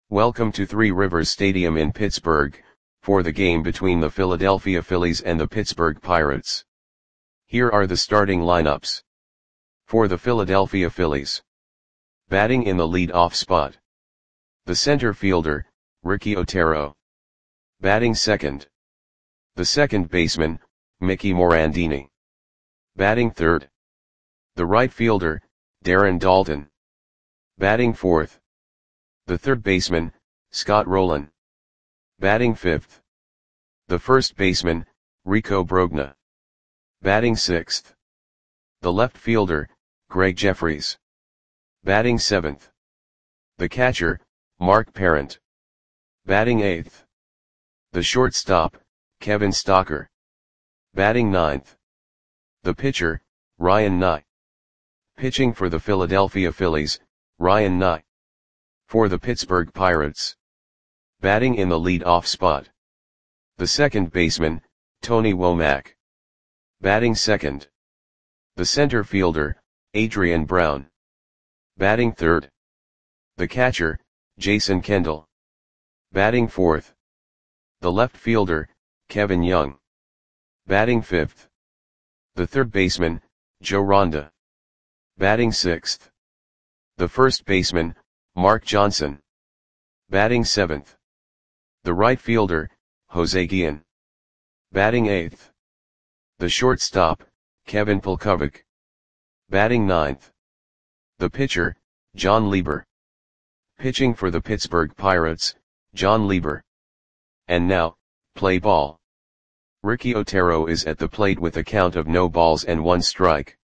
Welcome to Three Rivers Stadium in Pittsburgh, for the game between the Philadelphia Phillies and the Pittsburgh Pirates. Here are the starting lineups. For the Philadelphia Phillies. Batting in the lead-off spot. The center fielder, Ricky Otero. Batting second. The second baseman, Mickey Morandini. Batting third. The right fielder, Darren Daulton. Batting fourth. The third baseman, Scott Rolen. Batting fifth. The first baseman, Rico Brogna. Batting sixth. The left fielder, Greg Jefferies. Batting seventh. The catcher, Mark Parent. Batting eighth. The shortstop, Kevin Stocker. Batting ninth. The pitcher, Ryan Nye. Pitching for the Philadelphia Phillies, Ryan Nye. For the Pittsburgh Pirates. Batting in the lead-off spot. The second baseman, Tony Womack. Batting second. The center fielder, Adrian Brown. Batting third. The catcher, Jason Kendall. Batting fourth. The left fielder, Kevin Young. Batting fifth. The third baseman, Joe Ronda. Batting sixth. The first baseman, Mark Johnson. Batting seventh. The right fielder, Jose Guillen. Batting eighth. The shortstop, Kevin Polkovic. Batting ninth. The pitcher, John Lieber. Pitching for the Pittsburgh Pirates, John Lieber. And now, play ball. Ricky Otero is at the plate with a count of no balls and one strike.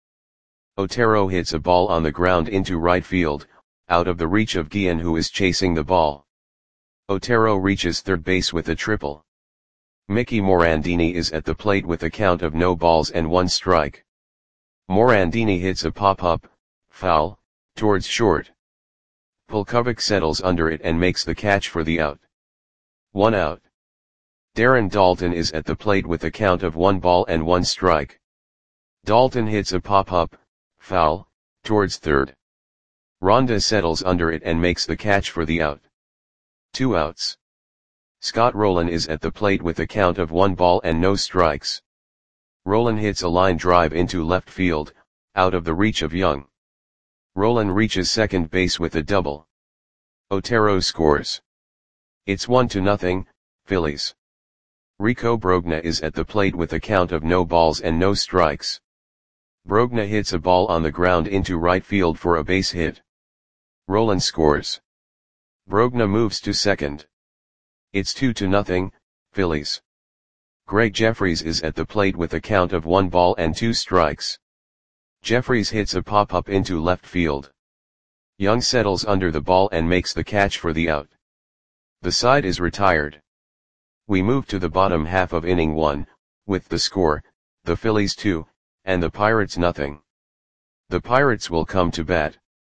Otero hits a ball on the ground into right field, out of the reach of Guillen, who is chasing the ball. Otero reaches third base with a triple. Mickey Morandini is at the plate with a count of no balls and one strike. Morandini hits a pop-up, foul, towards short. Polkovic settles under it and makes the catch for the out. 1 out. Darren Daulton is at the plate with a count of 1 ball and 1 strike. Daulton hits a pop-up, foul, towards third. Ronda settles under it and makes the catch for the out. 2 outs. Scott Rolen is at the plate with a count of 1 ball and no strikes. Rolen hits a line drive into left field, out of the reach of Young. Rolen reaches second base with a double. Otero scores. It's 1-0, Phillies. Rico Brogna is at the plate with a count of no balls and no strikes. Brogna hits a ball on the ground into right field for a base hit. Rolen scores. Brogna moves to second. It's 2-0, Phillies. Greg Jefferies is at the plate with a count of 1 ball and 2 strikes. Jefferies hits a pop-up into left field. Young settles under the ball and makes the catch for the out. The side is retired. We move to the bottom half of inning 1, with the score, the Phillies 2, and the Pirates 0. The Pirates will come to bat.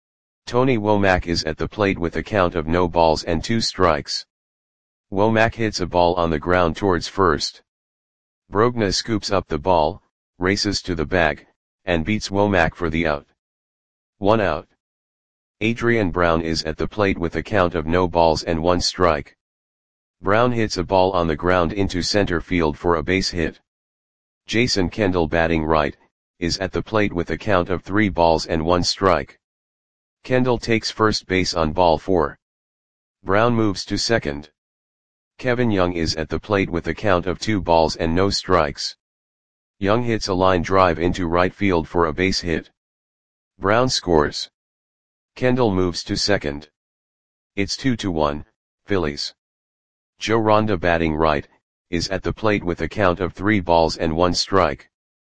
Tony Womack is at the plate with a count of no balls and 2 strikes. Womack hits a ball on the ground towards first. Brogna scoops up the ball, races to the bag, and beats Womack for the out. 1 out. Adrian Brown is at the plate with a count of no balls and 1 strike. Brown hits a ball on the ground into center field for a base hit. Jason Kendall, batting right, is at the plate with a count of 3 balls and 1 strike. Kendall takes first base on ball 4. Brown moves to second. Kevin Young is at the plate with a count of 2 balls and no strikes. Young hits a line drive into right field for a base hit. Brown scores. Kendall moves to second. It's 2-1, Phillies. Joe Ronda, batting right, is at the plate with a count of 3 balls and 1 strike.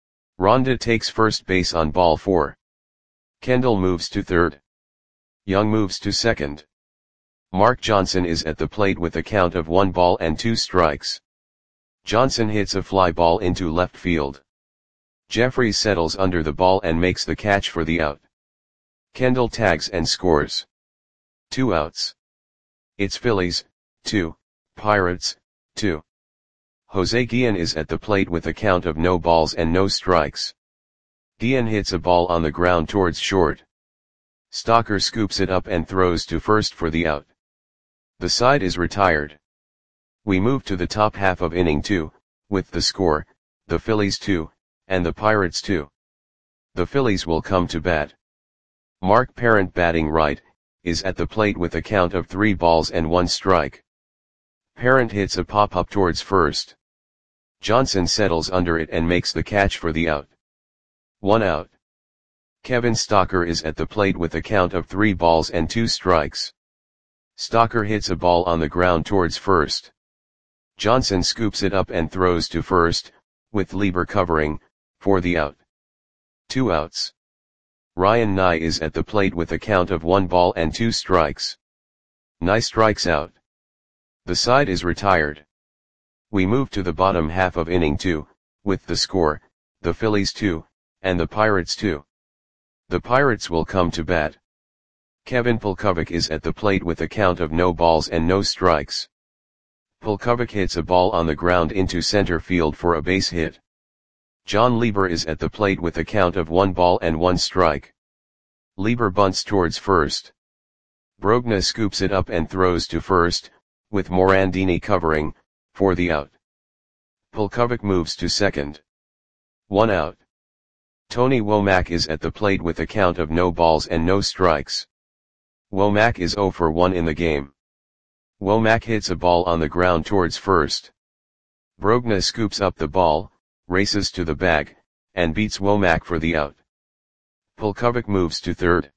Ronda takes first base on ball 4. Kendall moves to third. Young moves to second. Mark Johnson is at the plate with a count of 1 ball and 2 strikes. Johnson hits a fly ball into left field. Jefferies settles under the ball and makes the catch for the out. Kendall tags and scores. 2 outs. It's Phillies, 2, Pirates, 2. Jose Guillen is at the plate with a count of no balls and no strikes. Guillen hits a ball on the ground towards short. Stocker scoops it up and throws to first for the out. The side is retired. We move to the top half of inning 2, with the score, the Phillies 2, and the Pirates 2. The Phillies will come to bat. Mark Parent, batting right, is at the plate with a count of 3 balls and 1 strike. Parent hits a pop-up towards first. Johnson settles under it and makes the catch for the out. 1 out. Kevin Stocker is at the plate with a count of 3 balls and 2 strikes. Stocker hits a ball on the ground towards first. Johnson scoops it up and throws to first, with Lieber covering, for the out. 2 outs. Ryan Nye is at the plate with a count of 1 ball and 2 strikes. Nye strikes out. The side is retired. We move to the bottom half of inning 2, with the score, the Phillies 2, and the Pirates 2. The Pirates will come to bat. Kevin Pulkovic is at the plate with a count of no balls and no strikes. Pulkovic hits a ball on the ground into center field for a base hit. John Lieber is at the plate with a count of 1 ball and 1 strike. Lieber bunts towards first. Brogna scoops it up and throws to first, with Morandini covering, for the out. Pulkovic moves to second. 1 out. Tony Womack is at the plate with a count of no balls and no strikes. Womack is 0 for 1 in the game. Womack hits a ball on the ground towards first. Brogna scoops up the ball, races to the bag, and beats Womack for the out. Pulkovic moves to third.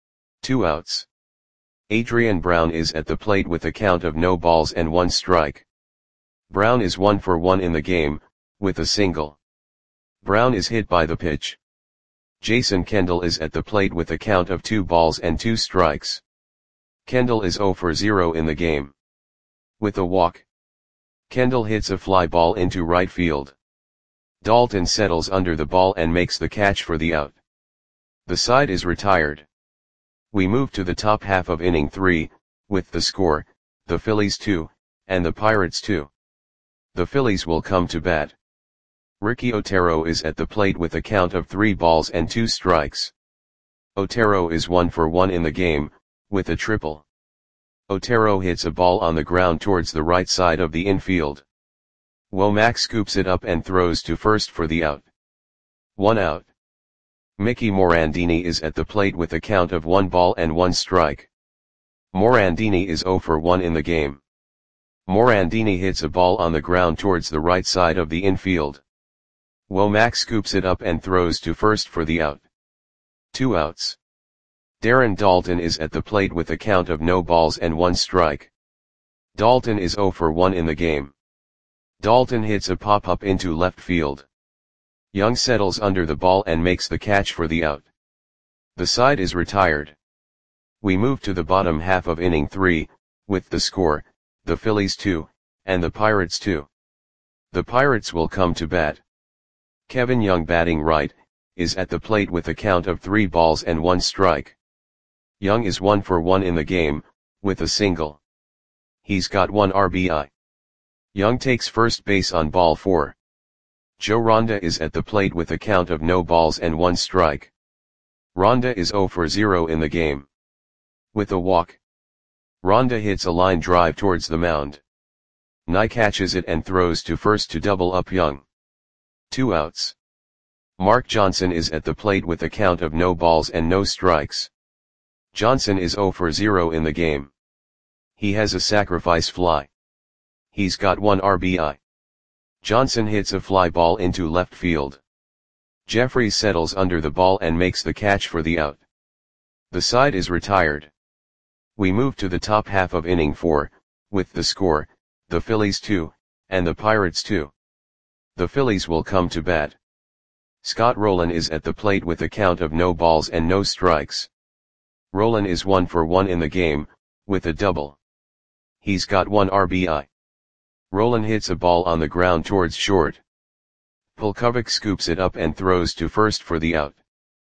2 outs. Adrian Brown is at the plate with a count of no balls and 1 strike. Brown is 1 for 1 in the game, with a single. Brown is hit by the pitch. Jason Kendall is at the plate with a count of 2 balls and 2 strikes. Kendall is 0 for 0 in the game. With a walk. Kendall hits a fly ball into right field. Dalton settles under the ball and makes the catch for the out. The side is retired. We move to the top half of inning 3, with the score, the Phillies 2, and the Pirates 2. The Phillies will come to bat. Ricky Otero is at the plate with a count of 3 balls and 2 strikes. Otero is 1 for 1 in the game, with a triple. Otero hits a ball on the ground towards the right side of the infield. Womack scoops it up and throws to first for the out. 1 out. Mickey Morandini is at the plate with a count of 1 ball and 1 strike. Morandini is 0 for 1 in the game. Morandini hits a ball on the ground towards the right side of the infield. Womack scoops it up and throws to first for the out. 2 outs. Darren Daulton is at the plate with a count of no balls and 1 strike. Daulton is 0 for 1 in the game. Daulton hits a pop-up into left field. Young settles under the ball and makes the catch for the out. The side is retired. We move to the bottom half of inning 3, with the score, the Phillies 2, and the Pirates 2. The Pirates will come to bat. Kevin Young, batting right, is at the plate with a count of 3 balls and 1 strike. Young is 1 for 1 in the game, with a single. He's got 1 RBI. Young takes first base on ball 4. Joe Ronda is at the plate with a count of no balls and 1 strike. Ronda is 0 for 0 in the game. With a walk. Ronda hits a line drive towards the mound. Nye catches it and throws to first to double up Young. 2 outs. Mark Johnson is at the plate with a count of no balls and no strikes. Johnson is 0 for 0 in the game. He has a sacrifice fly. He's got 1 RBI. Johnson hits a fly ball into left field. Jeffries settles under the ball and makes the catch for the out. The side is retired. We move to the top half of inning 4, with the score, the Phillies 2, and the Pirates 2. The Phillies will come to bat. Scott Rowland is at the plate with a count of no balls and no strikes. Rowland is 1 for 1 in the game, with a double. He's got 1 RBI. Rowland hits a ball on the ground towards short. Pulkovic scoops it up and throws to first for the out.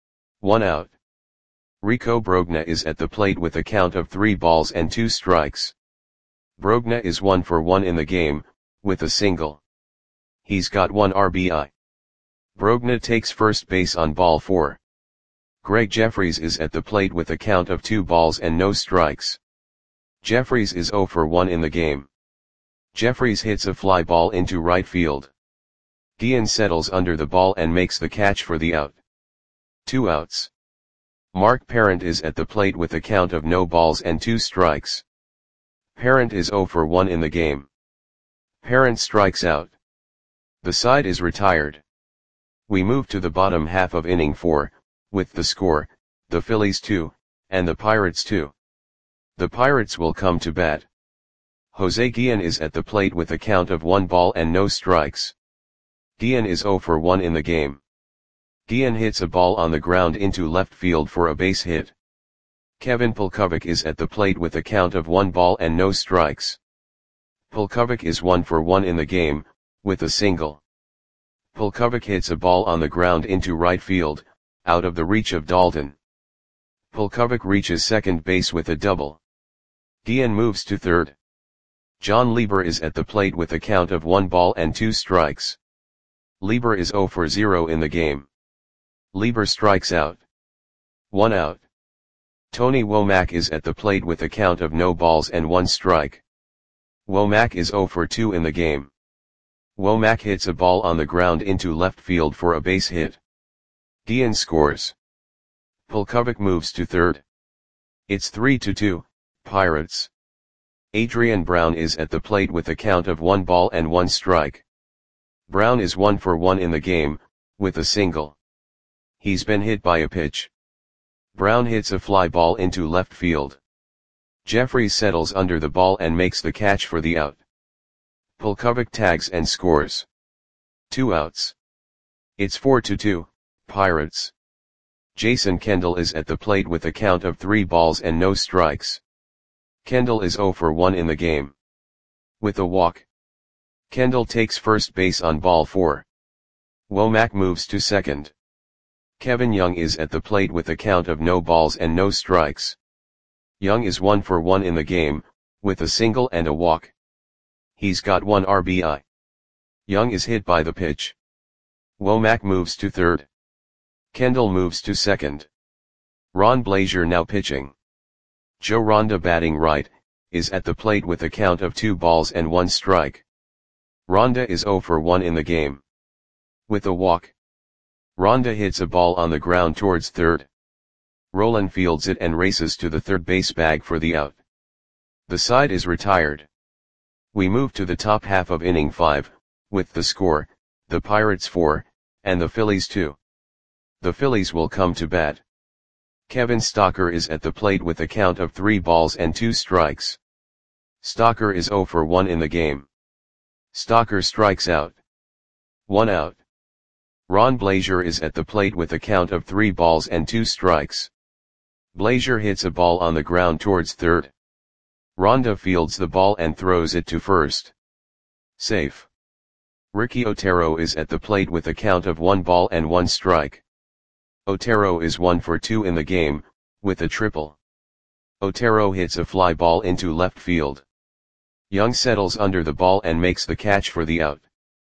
1 out. Rico Brogna is at the plate with a count of 3 balls and 2 strikes. Brogna is 1 for 1 in the game, with a single. He's got 1 RBI. Brogna takes first base on ball 4. Greg Jeffries is at the plate with a count of 2 balls and no strikes. Jeffries is 0 for 1 in the game. Jeffries hits a fly ball into right field. Guillen settles under the ball and makes the catch for the out. 2 outs. Mark Parent is at the plate with a count of no balls and 2 strikes. Parent is 0 for 1 in the game. Parent strikes out. The side is retired. We move to the bottom half of inning 4, with the score, the Phillies 2, and the Pirates 2. The Pirates will come to bat. Jose Guillen is at the plate with a count of 1 ball and no strikes. Guillen is 0 for 1 in the game. Guillen hits a ball on the ground into left field for a base hit. Kevin Pulkovic is at the plate with a count of 1 ball and no strikes. Pulkovic is 1 for 1 in the game, with a single. Pulkovic hits a ball on the ground into right field, out of the reach of Dalton. Pulkovic reaches second base with a double. Guillen moves to third. John Lieber is at the plate with a count of 1 ball and 2 strikes. Lieber is 0 for 0 in the game. Lieber strikes out. 1 out. Tony Womack is at the plate with a count of no balls and 1 strike. Womack is 0 for 2 in the game. Womack hits a ball on the ground into left field for a base hit. Guillen scores. Pulkovic moves to third. It's 3-2, Pirates. Adrian Brown is at the plate with a count of 1 ball and 1 strike. Brown is 1 for 1 in the game, with a single. He's been hit by a pitch. Brown hits a fly ball into left field. Jeffries settles under the ball and makes the catch for the out. Pulkovic tags and scores. 2 outs. It's 4-2, Pirates. Jason Kendall is at the plate with a count of 3 balls and no strikes. Kendall is 0 for 1 in the game. With a walk. Kendall takes first base on ball 4. Womack moves to second. Kevin Young is at the plate with a count of no balls and no strikes. Young is 1 for 1 in the game, with a single and a walk. He's got 1 RBI. Young is hit by the pitch. Womack moves to third. Kendall moves to second. Ron Blazier now pitching. Joe Ronda batting right, is at the plate with a count of 2 balls and 1 strike. Ronda is 0 for 1 in the game. With a walk. Ronda hits a ball on the ground towards third. Rolen fields it and races to the third base bag for the out. The side is retired. We move to the top half of inning 5, with the score, the Pirates 4, and the Phillies 2. The Phillies will come to bat. Kevin Stocker is at the plate with a count of 3 balls and 2 strikes. Stocker is 0 for 1 in the game. Stocker strikes out. 1 out. Ron Blazier is at the plate with a count of 3 balls and 2 strikes. Blazier hits a ball on the ground towards third. Ronda fields the ball and throws it to first. Safe. Ricky Otero is at the plate with a count of 1 ball and 1 strike. Otero is 1 for 2 in the game, with a triple. Otero hits a fly ball into left field. Young settles under the ball and makes the catch for the out.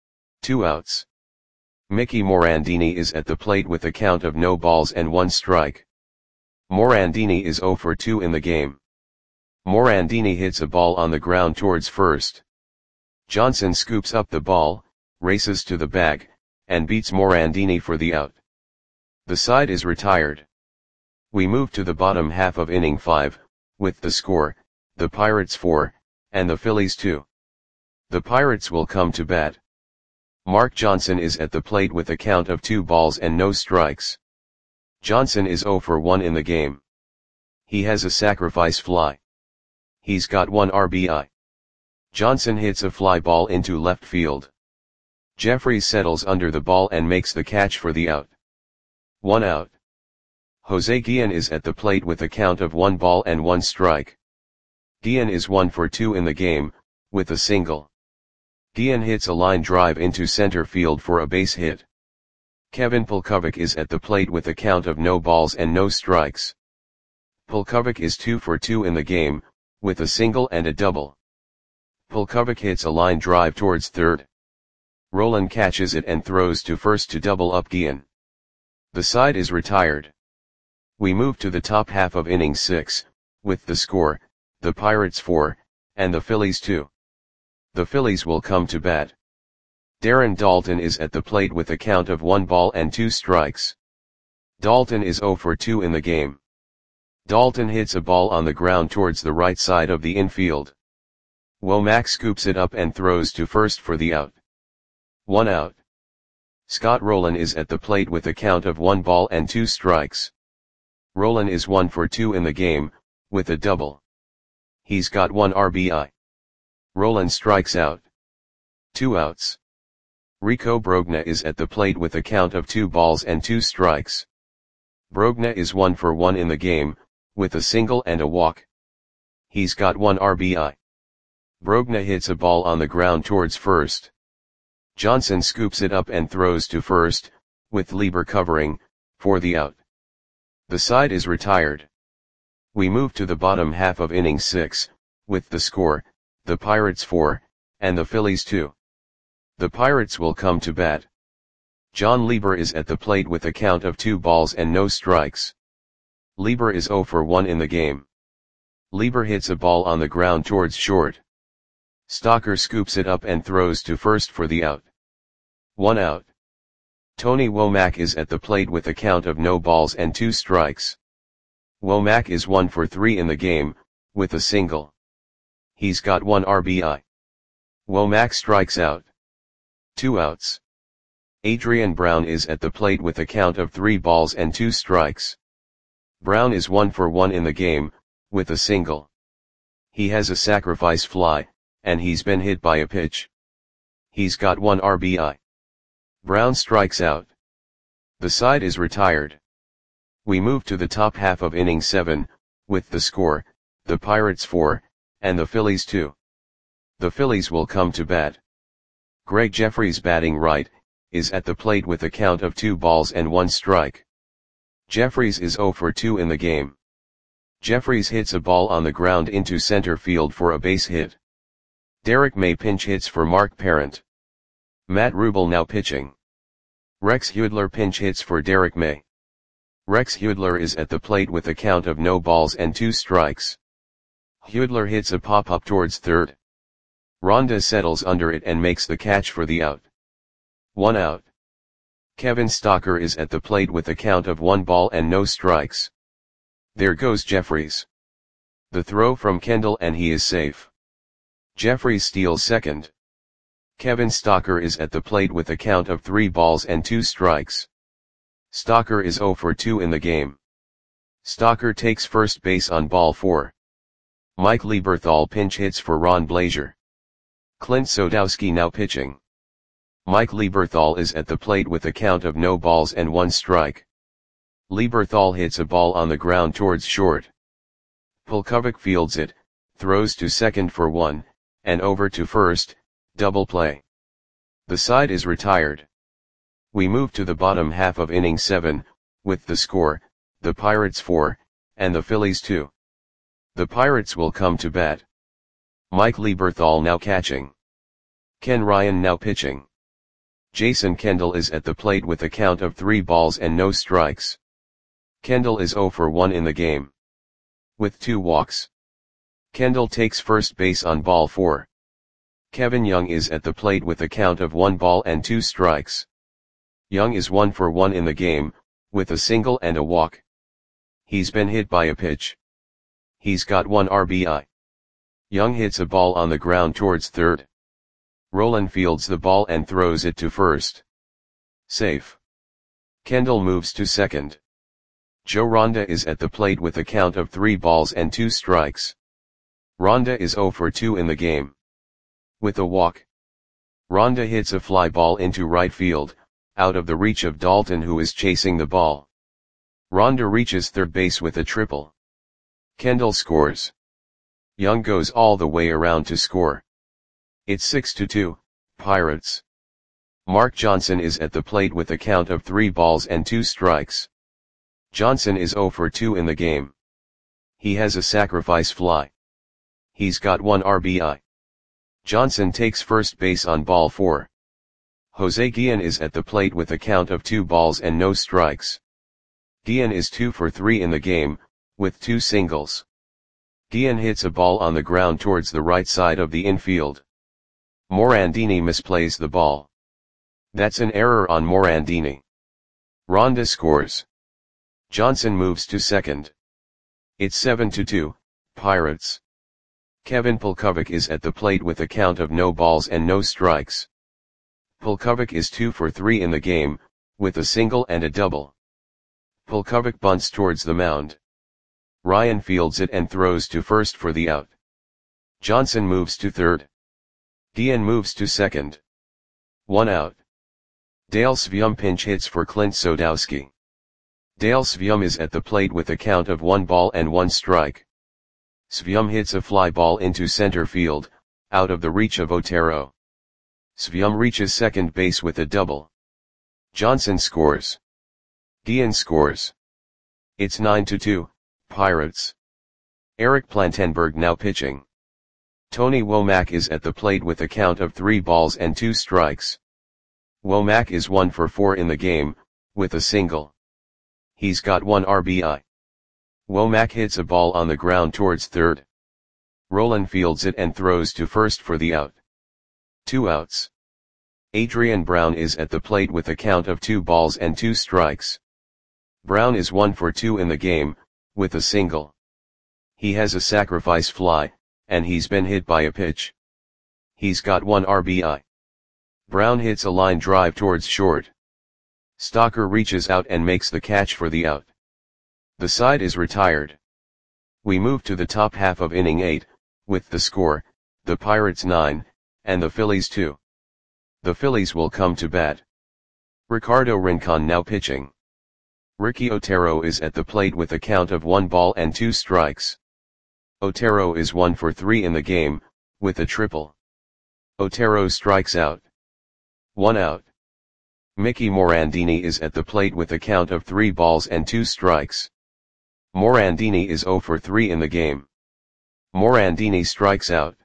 2 outs. Mickey Morandini is at the plate with a count of no balls and 1 strike. Morandini is 0 for 2 in the game. Morandini hits a ball on the ground towards first. Johnson scoops up the ball, races to the bag, and beats Morandini for the out. The side is retired. We move to the bottom half of inning 5, with the score, the Pirates 4, and the Phillies 2. The Pirates will come to bat. Mark Johnson is at the plate with a count of 2 balls and no strikes. Johnson is 0 for 1 in the game. He has a sacrifice fly. He's got 1 RBI. Johnson hits a fly ball into left field. Jeffries settles under the ball and makes the catch for the out. 1 out. Jose Guillen is at the plate with a count of 1 ball and 1 strike. Guillen is 1 for 2 in the game, with a single. Guillen hits a line drive into center field for a base hit. Kevin Pulkovic is at the plate with a count of no balls and no strikes. Pulkovic is 2 for 2 in the game, with a single and a double. Pulkovic hits a line drive towards third. Rolen catches it and throws to first to double up Guillen. The side is retired. We move to the top half of inning 6, with the score, the Pirates 4, and the Phillies 2. The Phillies will come to bat. Darren Daulton is at the plate with a count of 1 ball and 2 strikes. Daulton is 0 for 2 in the game. Daulton hits a ball on the ground towards the right side of the infield. Womack scoops it up and throws to first for the out. 1 out. Scott Rolen is at the plate with a count of 1 ball and 2 strikes. Rolen is 1 for 2 in the game, with a double. He's got 1 RBI. Rolen strikes out. 2 outs. Rico Brogna is at the plate with a count of 2 balls and 2 strikes. Brogna is 1 for 1 in the game, with a single and a walk. He's got 1 RBI. Brogna hits a ball on the ground towards first. Johnson scoops it up and throws to first, with Lieber covering, for the out. The side is retired. We move to the bottom half of inning 6, with the score, the Pirates 4, and the Phillies 2. The Pirates will come to bat. John Lieber is at the plate with a count of 2 balls and no strikes. Lieber is 0 for 1 in the game. Lieber hits a ball on the ground towards short. Stalker scoops it up and throws to first for the out. 1 out. Tony Womack is at the plate with a count of no balls and 2 strikes. Womack is 1 for 3 in the game, with a single. He's got 1 RBI. Womack strikes out. 2 outs. Adrian Brown is at the plate with a count of 3 balls and 2 strikes. Brown is 1 for 1 in the game, with a single. He has a sacrifice fly, and he's been hit by a pitch. He's got 1 RBI. Brown strikes out. The side is retired. We move to the top half of inning 7, with the score, the Pirates 4, and the Phillies 2. The Phillies will come to bat. Greg Jeffries, batting right, is at the plate with a count of 2 balls and 1 strike. Jeffries is 0 for 2 in the game. Jeffries hits a ball on the ground into center field for a base hit. Derek May pinch hits for Mark Parent. Matt Rubel now pitching. Rex Hudler pinch hits for Derek May. Rex Hudler is at the plate with a count of no balls and 2 strikes. Hudler hits a pop-up towards third. Ronda settles under it and makes the catch for the out. 1 out. Kevin Stalker is at the plate with a count of 1 ball and no strikes. There goes Jeffries. The throw from Kendall and he is safe. Jeffries steals second. Kevin Stalker is at the plate with a count of 3 balls and 2 strikes. Stalker is 0 for 2 in the game. Stalker takes first base on ball 4. Mike Lieberthal pinch hits for Ron Blazier. Clint Sodowski now pitching. Mike Lieberthal is at the plate with a count of no balls and 1 strike. Lieberthal hits a ball on the ground towards short. Pulkovic fields it, throws to second for 1, and over to first, double play. The side is retired. We move to the bottom half of inning 7, with the score, the Pirates 4, and the Phillies 2. The Pirates will come to bat. Mike Lieberthal now catching. Ken Ryan now pitching. Jason Kendall is at the plate with a count of 3 balls and no strikes. Kendall is 0 for 1 in the game. With 2 walks. Kendall takes first base on ball 4. Kevin Young is at the plate with a count of 1 ball and 2 strikes. Young is 1 for 1 in the game, with a single and a walk. He's been hit by a pitch. He's got 1 RBI. Young hits a ball on the ground towards third. Rolen fields the ball and throws it to first. Safe. Kendall moves to second. Joe Ronda is at the plate with a count of 3 balls and 2 strikes. Ronda is 0 for 2 in the game. With a walk. Ronda hits a fly ball into right field, out of the reach of Daulton, who is chasing the ball. Ronda reaches third base with a triple. Kendall scores. Young goes all the way around to score. It's 6-2, Pirates. Mark Johnson is at the plate with a count of 3 balls and 2 strikes. Johnson is 0 for 2 in the game. He has a sacrifice fly. He's got 1 RBI. Johnson takes first base on ball 4. Jose Guillen is at the plate with a count of 2 balls and no strikes. Guillen is 2 for 3 in the game, with 2 singles. Guillen hits a ball on the ground towards the right side of the infield. Morandini misplays the ball. That's an error on Morandini. Ronda scores. Johnson moves to second. It's 7-2, Pirates. Kevin Pulkovic is at the plate with a count of no balls and no strikes. Pulkovic is 2 for 3 in the game, with a single and a double. Pulkovic bunts towards the mound. Ryan fields it and throws to first for the out. Johnson moves to third. Guillen moves to second. 1 out. Dale Svium pinch hits for Clint Sodowski. Dale Svium is at the plate with a count of 1 ball and 1 strike. Svium hits a fly ball into center field, out of the reach of Otero. Svium reaches second base with a double. Johnson scores. Guillen scores. It's 9-2, Pirates. Eric Plantenberg now pitching. Tony Womack is at the plate with a count of 3 balls and 2 strikes. Womack is 1 for 4 in the game, with a single. He's got 1 RBI. Womack hits a ball on the ground towards third. Roland fields it and throws to first for the out. 2 outs. Adrian Brown is at the plate with a count of 2 balls and 2 strikes. Brown is 1 for 2 in the game, with a single. He has a sacrifice fly, and he's been hit by a pitch. He's got 1 RBI. Brown hits a line drive towards short. Stalker reaches out and makes the catch for the out. The side is retired. We move to the top half of inning 8, with the score, the Pirates 9, and the Phillies 2. The Phillies will come to bat. Ricardo Rincon now pitching. Ricky Otero is at the plate with a count of 1 ball and 2 strikes. Otero is 1 for 3 in the game, with a triple. Otero strikes out. 1 out. Mickey Morandini is at the plate with a count of 3 balls and 2 strikes. Morandini is 0 for 3 in the game. Morandini strikes out.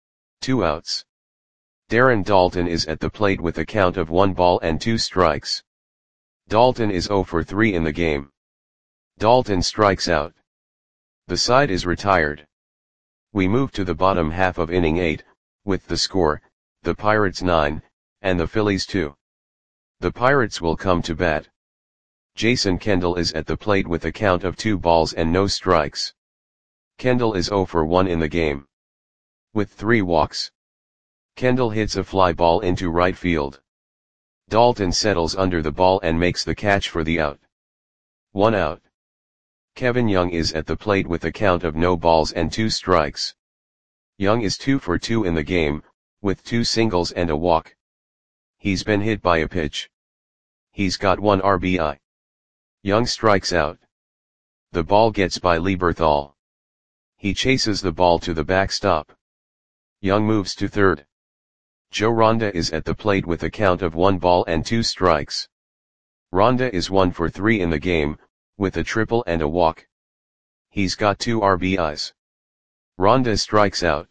2 outs. Darren Daulton is at the plate with a count of 1 ball and 2 strikes. Daulton is 0 for 3 in the game. Daulton strikes out. The side is retired. We move to the bottom half of inning 8, with the score, the Pirates 9, and the Phillies 2. The Pirates will come to bat. Jason Kendall is at the plate with a count of 2 balls and no strikes. Kendall is 0 for 1 in the game. With 3 walks. Kendall hits a fly ball into right field. Daulton settles under the ball and makes the catch for the out. 1 out. Kevin Young is at the plate with a count of no balls and 2 strikes. Young is 2 for 2 in the game, with 2 singles and a walk. He's been hit by a pitch. He's got 1 RBI. Young strikes out. The ball gets by Lieberthal. He chases the ball to the backstop. Young moves to third. Joe Ronda is at the plate with a count of 1 ball and 2 strikes. Ronda is 1 for 3 in the game, with a triple and a walk. He's got 2 RBIs. Ronda strikes out.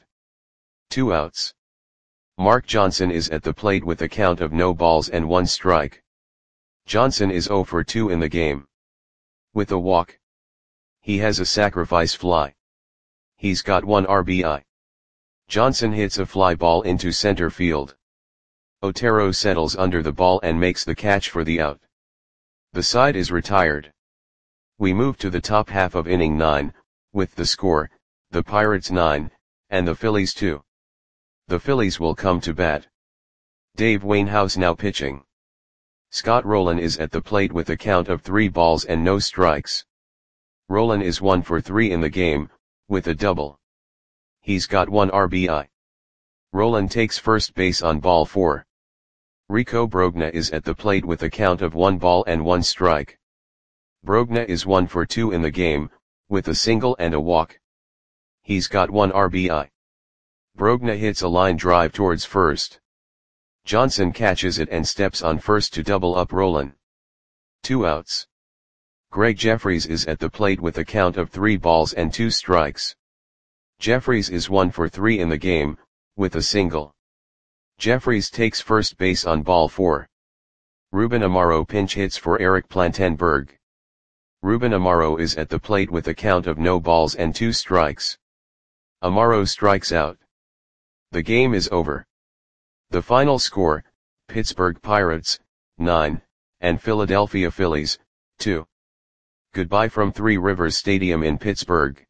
2 outs. Mark Johnson is at the plate with a count of no balls and 1 strike. Johnson is 0 for 2 in the game. With a walk. He has a sacrifice fly. He's got 1 RBI. Johnson hits a fly ball into center field. Otero settles under the ball and makes the catch for the out. The side is retired. We move to the top half of inning 9, with the score, the Pirates 9, and the Phillies 2. The Phillies will come to bat. Dave Wainhouse now pitching. Scott Rowland is at the plate with a count of 3 balls and no strikes. Rowland is 1 for 3 in the game, with a double. He's got 1 RBI. Rowland takes first base on ball 4. Rico Brogna is at the plate with a count of 1 ball and 1 strike. Brogna is 1 for 2 in the game, with a single and a walk. He's got 1 RBI. Brogna hits a line drive towards first. Johnson catches it and steps on first to double up Rowland. 2 outs. Greg Jeffries is at the plate with a count of 3 balls and 2 strikes. Jeffries is 1 for 3 in the game, with a single. Jeffries takes first base on ball 4. Ruben Amaro pinch hits for Eric Plantenberg. Ruben Amaro is at the plate with a count of no balls and 2 strikes. Amaro strikes out. The game is over. The final score, Pittsburgh Pirates, 9, and Philadelphia Phillies, 2. Goodbye from Three Rivers Stadium in Pittsburgh.